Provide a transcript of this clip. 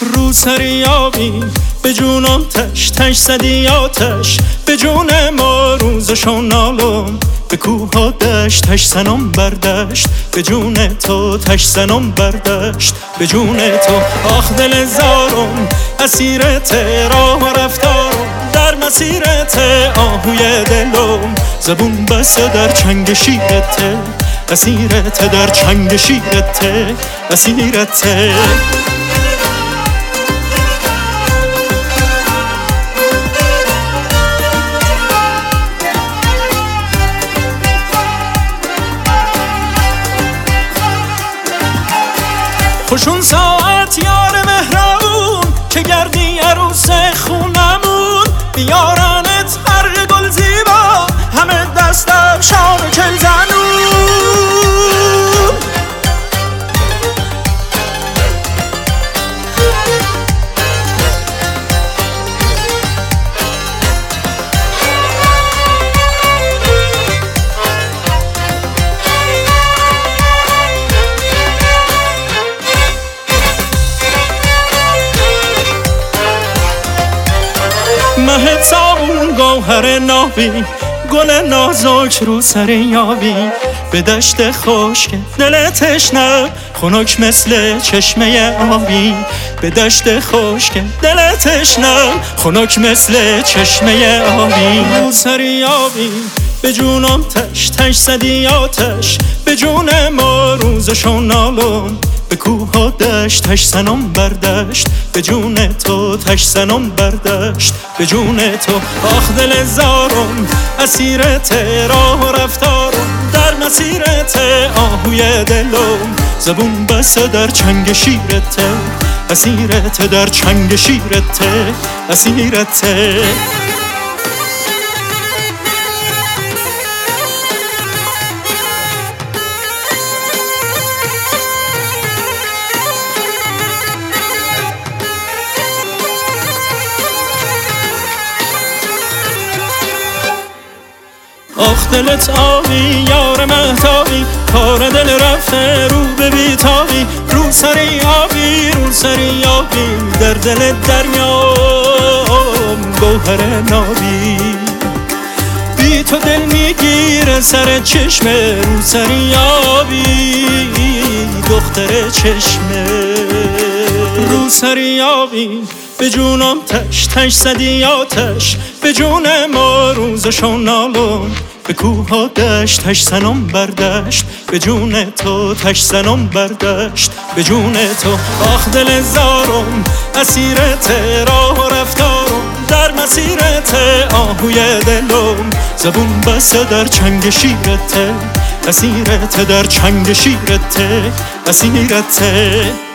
رو سری آبی به جونم تش زدی آتش به جون ما روزشون نالم به کوه ها دشت تش زنم بردشت به جون تو تش زنم بردشت به جون تو آخ دل زارم اسیرت راه و رفتارم در مسیرت آهوی دلم زبون بسته در چنگ شیرت اسیرت در چنگ شیرت اسیرت خوشون ساعت یار مهربون که گردی عروس خونمون بیارنت برق گل زیبا همه دستم شام چل زنون مه صابون گوهر نابی گل نازک رو سر یابی به دشت خشک دل تشنه خنک مثل چشمه آبی به دشت خشک دل تشنه خنک مثل چشمه آبی رو سر یابی به جونم تش زدی آتش به جون ما روزشون نالم به کوه ها دشت تش زنم بردشت به جون تو تش زنم بردشت به جون تو آخ دل زارم اسیرت راه و رفتارم در مسیرت آهوی دلم زبون بسته در چنگ شیرت اسیرت در چنگ شیرت اسیرت آخ دلت آبی یار مهتابی کار دل رفته رو به بیتابی رو سری آبی رو سری آبی در دل دریام گوهر نابی بی تو دل میگیره سر چشمه رو سری آبی دختر چشمه رو سری آبی به جونم تش زدی آتش به جون ما روزشون نالم به کوه ها دشت تش زنم بردشت به جون تو تش زنم بردشت به جون تو آخ دل زارم اسیرت راه و رفتارم در مسیرت آهوی دلم زبون بسته در چنگ شیرت اسیرت در چنگ شیرت اسیرت